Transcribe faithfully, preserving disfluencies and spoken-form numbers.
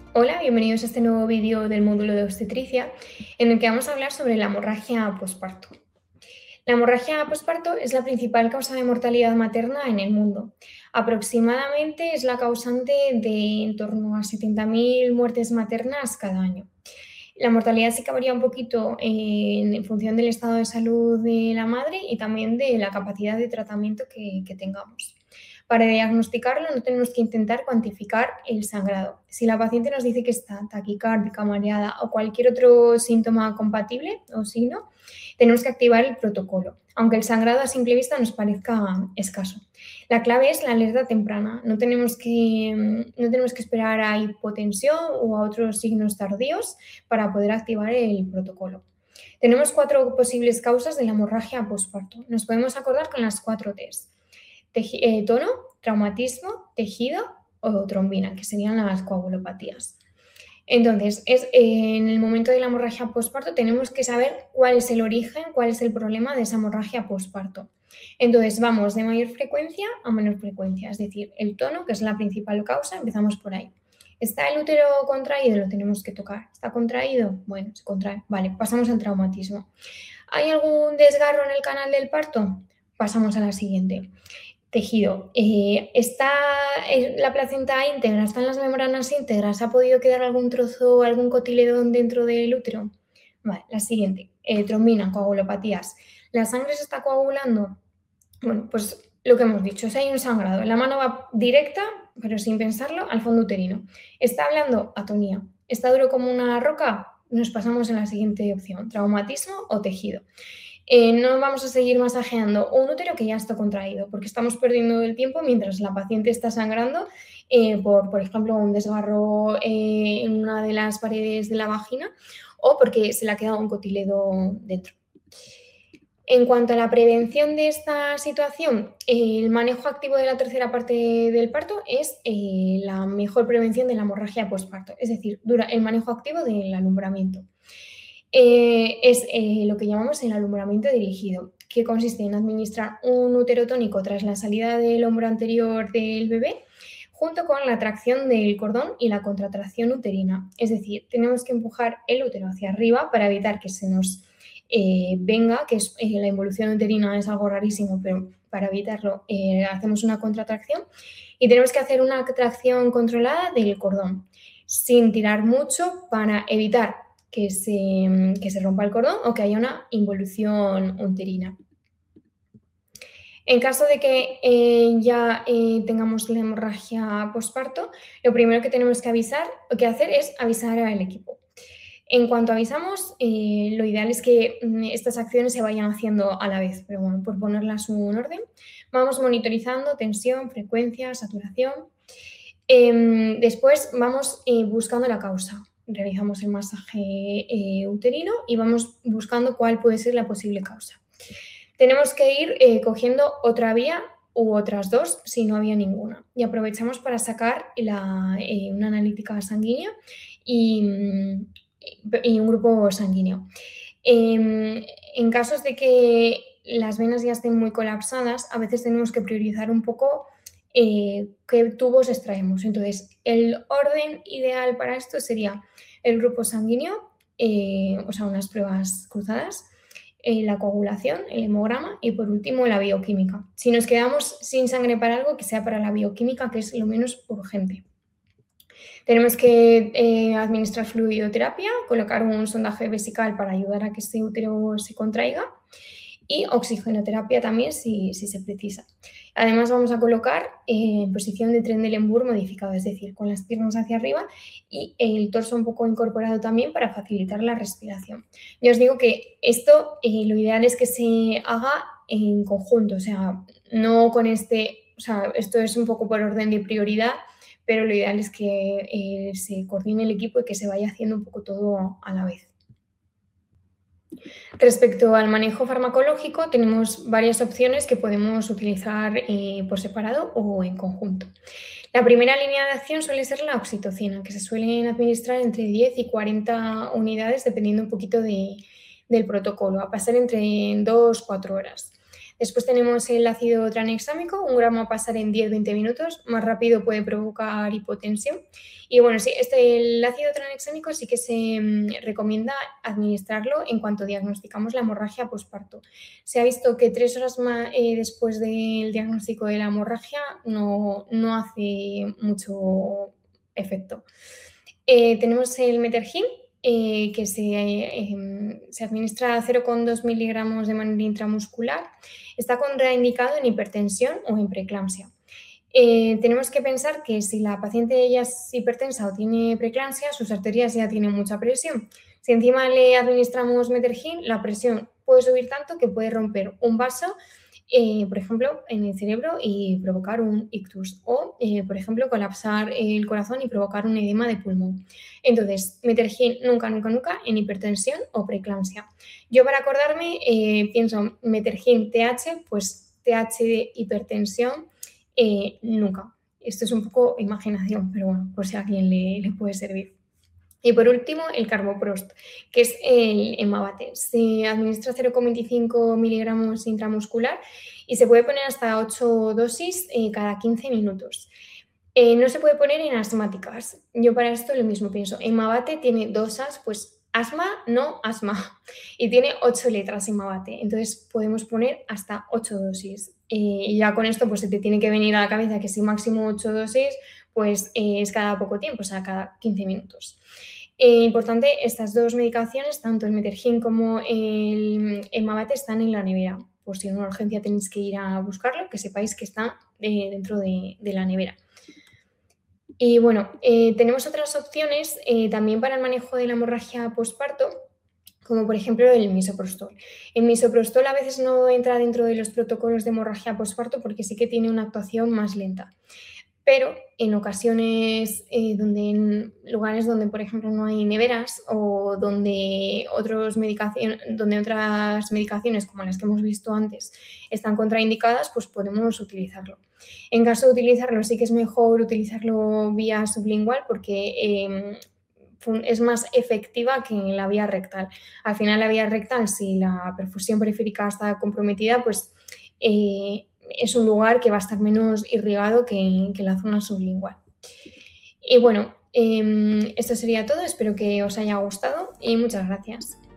Hola, bienvenidos a este nuevo vídeo del módulo de obstetricia en el que vamos a hablar sobre la hemorragia posparto. La hemorragia posparto es la principal causa de mortalidad materna en el mundo. Aproximadamente es la causante de en torno a setenta mil muertes maternas cada año. La mortalidad sí que varía un poquito en función del estado de salud de la madre y también de la capacidad de tratamiento que, que tengamos. Para diagnosticarlo no tenemos que intentar cuantificar el sangrado. Si la paciente nos dice que está taquicárdica, mareada o cualquier otro síntoma compatible o signo, tenemos que activar el protocolo, aunque el sangrado a simple vista nos parezca escaso. La clave es la alerta temprana. No tenemos que, no tenemos que esperar a hipotensión o a otros signos tardíos para poder activar el protocolo. Tenemos cuatro posibles causas de la hemorragia postparto. Nos podemos acordar con las cuatro T's. Teji- eh, tono, traumatismo, tejido o trombina, que serían las coagulopatías. Entonces, es, eh, en el momento de la hemorragia postparto tenemos que saber cuál es el origen, cuál es el problema de esa hemorragia postparto. Entonces, vamos de mayor frecuencia a menor frecuencia, es decir, el tono, que es la principal causa, empezamos por ahí. ¿Está el útero contraído? Lo tenemos que tocar. ¿Está contraído? Bueno, se contrae. Vale, pasamos al traumatismo. ¿Hay algún desgarro en el canal del parto? Pasamos a la siguiente. Tejido. Eh, ¿Está la placenta íntegra? ¿Están las membranas íntegras? ¿Ha podido quedar algún trozo, algún cotiledón dentro del útero? Vale, la siguiente. Eh, trombina, coagulopatías. ¿La sangre se está coagulando? Bueno, pues lo que hemos dicho, si hay un sangrado, la mano va directa, pero sin pensarlo, al fondo uterino. ¿Está hablando? Atonía. ¿Está duro como una roca? Nos pasamos a la siguiente opción, traumatismo o tejido. Eh, no vamos a seguir masajeando un útero que ya está contraído, porque estamos perdiendo el tiempo mientras la paciente está sangrando eh, por, por ejemplo, un desgarro eh, en una de las paredes de la vagina o porque se le ha quedado un cotiledo dentro. En cuanto a la prevención de esta situación, el manejo activo de la tercera parte del parto es eh, la mejor prevención de la hemorragia postparto, es decir, dura el manejo activo del alumbramiento. Eh, es eh, lo que llamamos el alumbramiento dirigido, que consiste en administrar un útero tónico tras la salida del hombro anterior del bebé, junto con la tracción del cordón y la contracción uterina. Es decir, tenemos que empujar el útero hacia arriba para evitar que se nos eh, venga, que es, eh, la involución uterina es algo rarísimo, pero para evitarlo eh, hacemos una contracción y tenemos que hacer una tracción controlada del cordón, sin tirar mucho para evitar que se, que se rompa el cordón o que haya una involución uterina. En caso de que eh, ya eh, tengamos la hemorragia postparto, lo primero que tenemos que avisar o que hacer es avisar al equipo. En cuanto avisamos, eh, lo ideal es que mm, estas acciones se vayan haciendo a la vez, pero bueno, por ponerlas en orden, vamos monitorizando tensión, frecuencia, saturación. Eh, después vamos eh, buscando la causa. Realizamos el masaje eh, uterino y vamos buscando cuál puede ser la posible causa. Tenemos que ir eh, cogiendo otra vía u otras dos si no había ninguna. Y aprovechamos para sacar la, eh, una analítica sanguínea y, y un grupo sanguíneo. Eh, en casos de que las venas ya estén muy colapsadas, a veces tenemos que priorizar un poco eh, qué tubos extraemos. Entonces, el orden ideal para esto sería el grupo sanguíneo, eh, o sea, unas pruebas cruzadas, eh, la coagulación, el hemograma y por último la bioquímica. Si nos quedamos sin sangre para algo, que sea para la bioquímica, que es lo menos urgente. Tenemos que eh, administrar fluidoterapia, colocar un sondaje vesical para ayudar a que este útero se contraiga y oxigenoterapia también si, si se precisa. Además vamos a colocar eh, en posición de Trendelenburg modificado, es decir, con las piernas hacia arriba y el torso un poco incorporado también para facilitar la respiración. Yo os digo que esto eh, lo ideal es que se haga en conjunto, o sea, no con este, o sea, esto es un poco por orden de prioridad, pero lo ideal es que eh, se coordine el equipo y que se vaya haciendo un poco todo a la vez. Respecto al manejo farmacológico, tenemos varias opciones que podemos utilizar eh, por separado o en conjunto. La primera línea de acción suele ser la oxitocina, que se suelen administrar entre diez y cuarenta unidades dependiendo un poquito de, del protocolo, a pasar entre dos a cuatro horas. Después tenemos el ácido tranexámico, un gramo a pasar en diez a veinte minutos, más rápido puede provocar hipotensión. Y bueno, sí, este, el ácido tranexámico sí que se mm, recomienda administrarlo en cuanto diagnosticamos la hemorragia posparto. Se ha visto que tres horas más, eh, después del diagnóstico de la hemorragia no, no hace mucho efecto. Eh, tenemos el Metergin, eh, que se, eh, se administra cero coma dos miligramos de manera intramuscular. Está contraindicado en hipertensión o en preeclampsia. Eh, tenemos que pensar que si la paciente ya es hipertensa o tiene preeclampsia, sus arterias ya tienen mucha presión. Si encima le administramos Metergin, la presión puede subir tanto que puede romper un vaso, eh, por ejemplo, en el cerebro y provocar un ictus o, eh, por ejemplo, colapsar el corazón y provocar un edema de pulmón. Entonces, Metergin nunca, nunca, nunca en hipertensión o preeclampsia. Yo para acordarme eh, pienso Metergin T H, pues T H de hipertensión, eh, nunca. Esto es un poco imaginación, pero bueno, por si a alguien le, le puede servir. Y por último, el Carboprost, que es el Emavate. Se administra cero coma veinticinco miligramos intramuscular y se puede poner hasta ocho dosis eh, cada quince minutos. Eh, no se puede poner en asmáticas. Yo para esto lo mismo pienso. Emavate tiene dosas, pues asma, no asma. Y tiene ocho letras Emavate. Entonces podemos poner hasta ocho dosis. Eh, y ya con esto pues se te tiene que venir a la cabeza que si máximo ocho dosis, pues eh, es cada poco tiempo, o sea, cada quince minutos. Eh, importante, estas dos medicaciones, tanto el Metergin como el Emavate, están en la nevera. Por si en una urgencia tenéis que ir a buscarlo, que sepáis que está eh, dentro de, de la nevera. Y bueno, eh, tenemos otras opciones eh, también para el manejo de la hemorragia posparto, como por ejemplo el misoprostol. El misoprostol a veces no entra dentro de los protocolos de hemorragia posparto porque sí que tiene una actuación más lenta. Pero en ocasiones, eh, donde en lugares donde, por ejemplo, no hay neveras o donde, otros medicación, donde otras medicaciones, como las que hemos visto antes, están contraindicadas, pues podemos utilizarlo. En caso de utilizarlo, sí que es mejor utilizarlo vía sublingual porque eh, es más efectiva que en la vía rectal. Al final, la vía rectal, si la perfusión periférica está comprometida, pues eh, es un lugar que va a estar menos irrigado que, que la zona sublingual. Y bueno, eh, esto sería todo. Espero que os haya gustado y muchas gracias.